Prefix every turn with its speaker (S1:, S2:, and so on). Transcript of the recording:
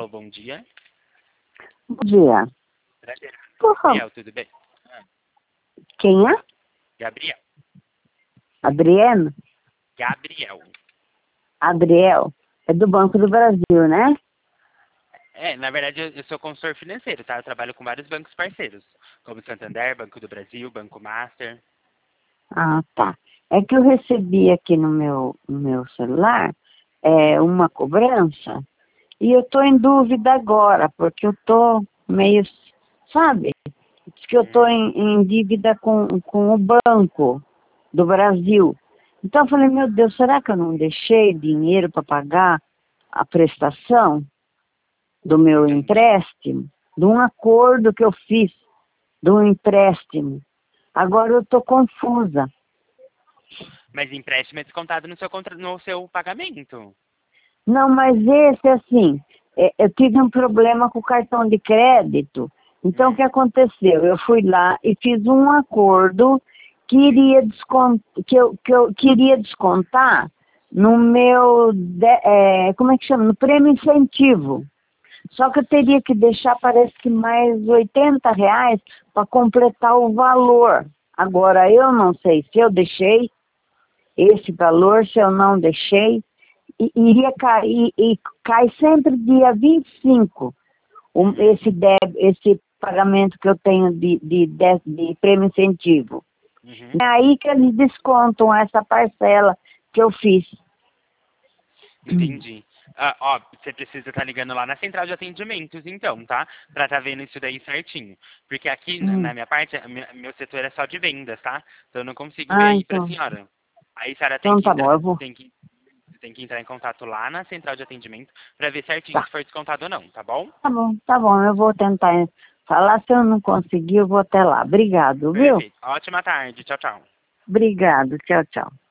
S1: Alô, bom dia.
S2: Bom dia. Por favor.
S1: Gabriel, tudo bem?
S2: Quem é?
S1: Gabriel.
S2: Adriano?
S1: Gabriel.
S2: Adriel. É do Banco do Brasil, né?
S1: Na verdade, eu sou consultor financeiro, tá? Eu trabalho com vários bancos parceiros, como Santander, Banco do Brasil, Banco Master.
S2: Ah, tá. É que eu recebi aqui no meu celular uma cobrança e eu tô em dúvida agora, porque eu tô meio, sabe? Diz que eu tô em dívida com o Banco do Brasil. Então eu falei, meu Deus, será que eu não deixei dinheiro para pagar a prestação do meu empréstimo? De um acordo que eu fiz, de um empréstimo. Agora eu estou confusa.
S1: Mas empréstimo é descontado no seu pagamento.
S2: Não, mas esse, assim, eu tive um problema com o cartão de crédito. Então, o que aconteceu? Eu fui lá e fiz um acordo que iria que eu queria descontar no meu, como é que chama? No prêmio incentivo. Só que eu teria que deixar, parece que mais R$ 80 para completar o valor. Agora, eu não sei se eu deixei esse valor, se eu não deixei. Iria cair, e cai sempre dia 25, esse pagamento que eu tenho de prêmio incentivo.
S1: Uhum.
S2: É aí que eles descontam essa parcela que eu fiz.
S1: Entendi. Você precisa estar ligando lá na central de atendimentos, então, tá? Pra tá vendo isso daí certinho. Porque aqui, na minha parte, meu setor é só de vendas, tá? Então eu não consigo ver
S2: Ah,
S1: aí pra
S2: então.
S1: senhora. Aí a senhora
S2: Então tá bom, eu vou.
S1: tem que entrar em contato lá na central de atendimento pra ver certinho
S2: Tá,
S1: se foi descontado ou não, tá bom?
S2: tá bom, eu vou tentar falar. Se eu não conseguir, eu vou até lá. Obrigado, viu?
S1: Perfeito. Ótima tarde. Tchau, tchau.
S2: Obrigado, tchau, tchau.